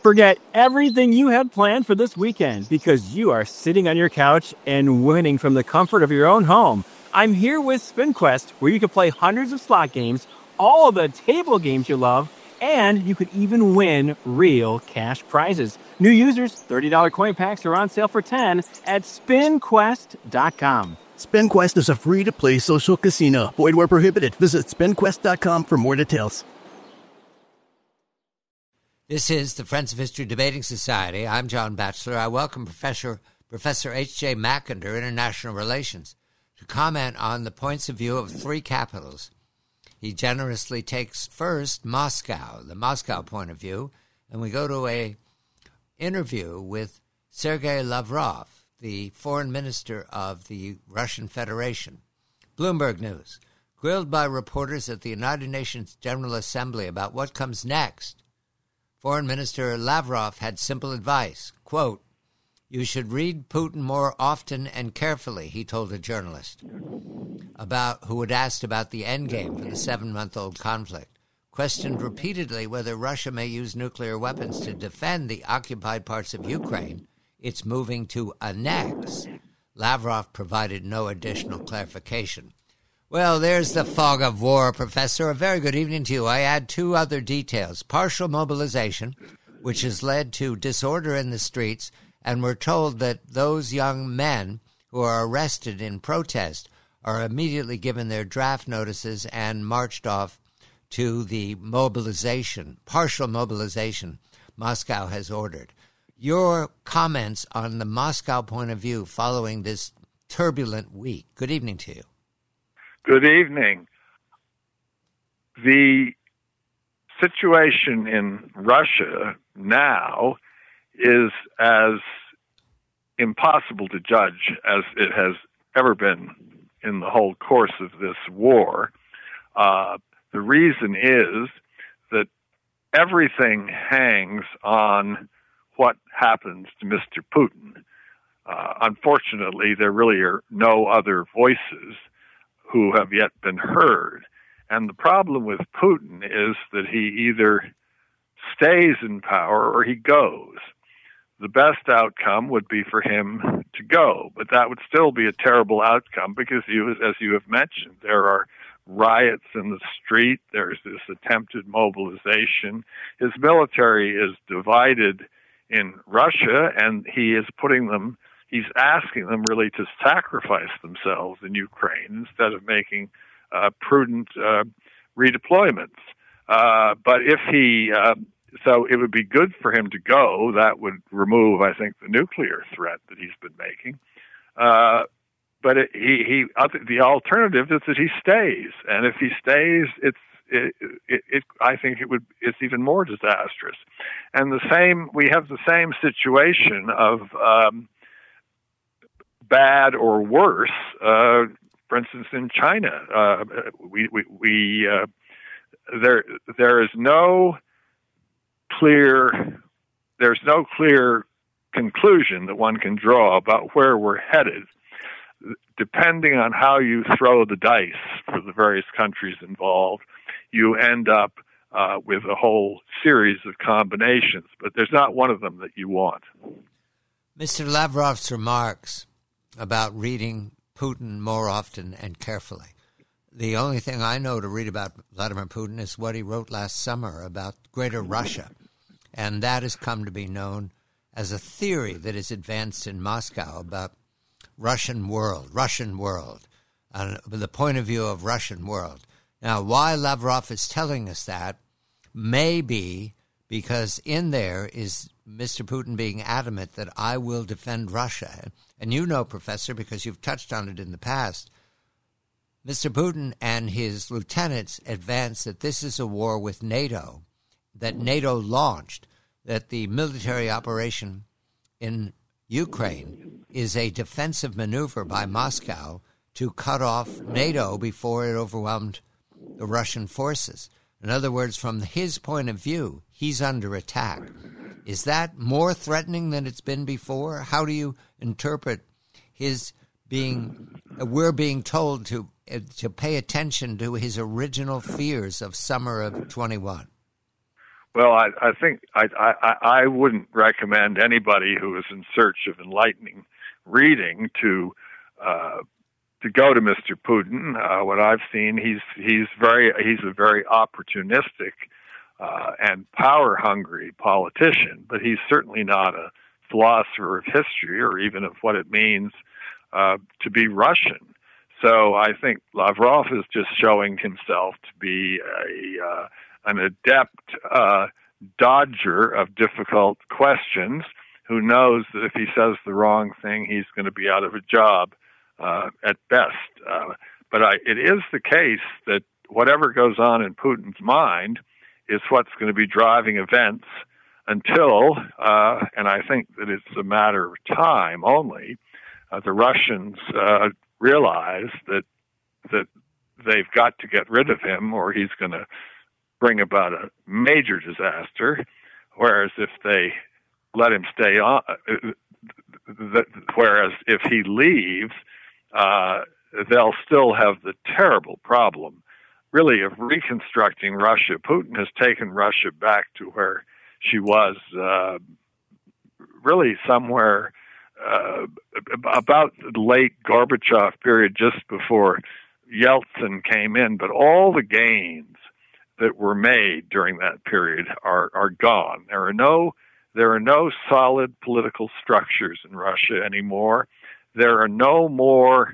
Forget everything you had planned for this weekend because you are sitting on your couch and winning from the comfort of your own home. I'm here with SpinQuest, where you can play hundreds of slot games, all the table games you love, and you could even win real cash prizes. New users, $30 coin packs are on sale for $10 at SpinQuest.com. SpinQuest is a free-to-play social casino. Void where prohibited. Visit SpinQuest.com for more details. This is the Friends of History Debating Society. I'm John Batchelor. I welcome Professor H.J. Mackinder, International Relations, to comment on the points of view of three capitals. He generously takes first Moscow, the Moscow point of view, and we go to a interview with Sergei Lavrov, the foreign minister of the Russian Federation. Bloomberg News, grilled by reporters at the United Nations General Assembly about what comes next, Foreign Minister Lavrov had simple advice. Quote, "You should read Putin more often and carefully," he told a journalist who had asked about the endgame for the 7-month-old conflict. Questioned repeatedly whether Russia may use nuclear weapons to defend the occupied parts of Ukraine it's moving to annex, Lavrov provided no additional clarification. Well, there's the fog of war, Professor. A very good evening to you. I add two other details. Partial mobilization, which has led to disorder in the streets, and we're told that those young men who are arrested in protest are immediately given their draft notices and marched off to the mobilization, partial mobilization Moscow has ordered. Your comments on the Moscow point of view following this turbulent week. Good evening to you. Good evening. The situation in Russia now is as impossible to judge as it has ever been in the whole course of this war. The reason is that everything hangs on what happens to Mr. Putin. Unfortunately, there really are no other voices who have yet been heard. And the problem with Putin is that he either stays in power or he goes. The best outcome would be for him to go, but that would still be a terrible outcome because, as you have mentioned, there are riots in the street, there's this attempted mobilization. His military is divided in Russia, and he's asking them really to sacrifice themselves in Ukraine instead of making prudent redeployments. But if so it would be good for him to go. That would remove, I think, the nuclear threat that he's been making. But the alternative is that he stays, and if he stays, I think it's even more disastrous. And we have the same situation of bad or worse. For instance, in China, there is no clear conclusion that one can draw about where we're headed, depending on how you throw the dice for the various countries involved. You end up with a whole series of combinations, but there's not one of them that you want. Mr. Lavrov's remarks about reading Putin more often and carefully. The only thing I know to read about Vladimir Putin is what he wrote last summer about Greater Russia, and that has come to be known as a theory that is advanced in Moscow about Russian world, the point of view of Russian world. Now, why Lavrov is telling us that may be because in there is Mr. Putin being adamant that I will defend Russia. And you know, Professor, because you've touched on it in the past, Mr. Putin and his lieutenants advanced that this is a war with NATO, that NATO launched, that the military operation in Ukraine is a defensive maneuver by Moscow to cut off NATO before it overwhelmed the Russian forces. In other words, from his point of view, he's under attack. Is that more threatening than it's been before? How do you interpret his we're being told to pay attention to his original fears of summer of 21? Well, I think I wouldn't recommend anybody who is in search of enlightening reading to go to Mr. Putin. What I've seen, he's a very opportunistic and power-hungry politician, but he's certainly not a philosopher of history or even of what it means to be Russian. So I think Lavrov is just showing himself to be an adept dodger of difficult questions who knows that if he says the wrong thing, he's going to be out of a job at best. But it is the case that whatever goes on in Putin's mind is what's going to be driving events until, and I think that it's a matter of time only, the Russians realize that they've got to get rid of him or he's going to bring about a major disaster, whereas if they let him stay on, whereas if he leaves, they'll still have the terrible problem, really, of reconstructing Russia. Putin has taken Russia back to where she was really somewhere about the late Gorbachev period, just before Yeltsin came in. But all the gains that were made during that period are gone. There are no solid political structures in Russia anymore. There are no more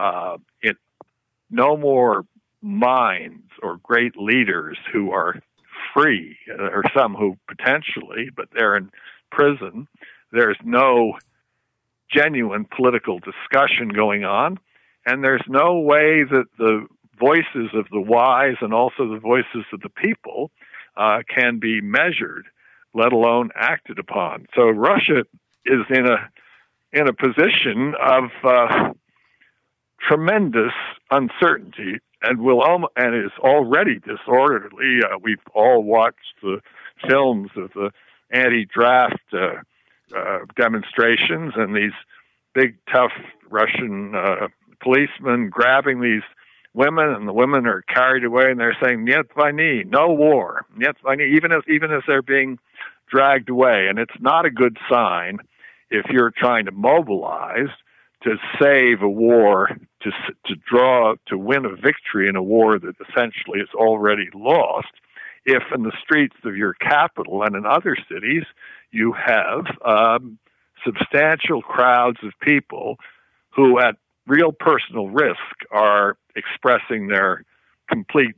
minds or great leaders who are free, or some who potentially, but they're in prison. There's no genuine political discussion going on, and there's no way that the voices of the wise and also the voices of the people can be measured, let alone acted upon. So Russia is in a position of tremendous uncertainty, and is already disorderly. We've all watched the films of the anti-draft demonstrations and these big, tough Russian policemen grabbing these women, and the women are carried away, and they're saying "Нет войны," no war, "Нет войны," even as they're being dragged away. And it's not a good sign if you're trying to mobilize to save a war, to win a victory in a war that essentially is already lost, if in the streets of your capital and in other cities you have substantial crowds of people who, at real personal risk, are expressing their complete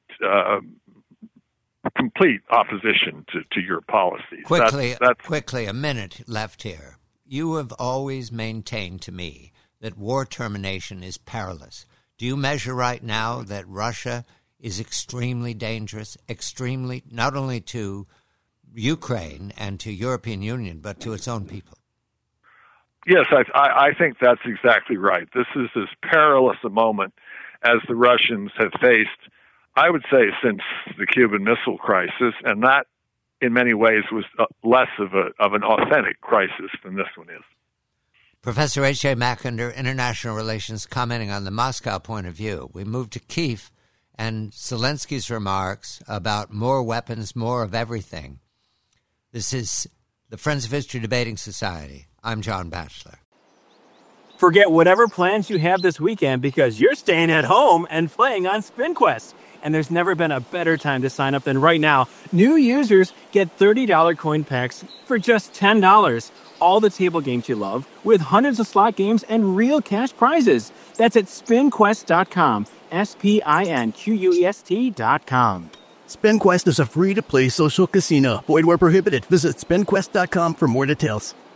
opposition to your policies. Quickly, a minute left here. You have always maintained to me that war termination is perilous. Do you measure right now that Russia is extremely dangerous, not only to Ukraine and to European Union, but to its own people? Yes, I think that's exactly right. This is as perilous a moment as the Russians have faced, I would say, since the Cuban Missile Crisis, and that, in many ways, was less of an authentic crisis than this one is. Professor H.J. Mackinder, International Relations, commenting on the Moscow point of view. We move to Kyiv and Zelensky's remarks about more weapons, more of everything. This is the Friends of History Debating Society. I'm John Batchelor. Forget whatever plans you have this weekend because you're staying at home and playing on SpinQuest. And there's never been a better time to sign up than right now. New users get $30 coin packs for just $10. All the table games you love with hundreds of slot games and real cash prizes. That's at SpinQuest.com. SpinQuest.com. SpinQuest is a free-to-play social casino. Void where prohibited. Visit SpinQuest.com for more details.